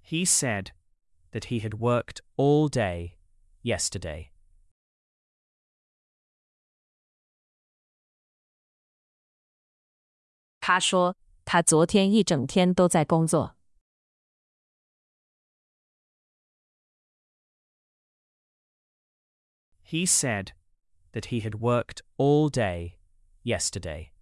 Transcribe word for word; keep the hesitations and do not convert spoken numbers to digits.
He said that he had worked all day yesterday. 他说他昨天一整天都在工作。 He said that he had worked all day yesterday.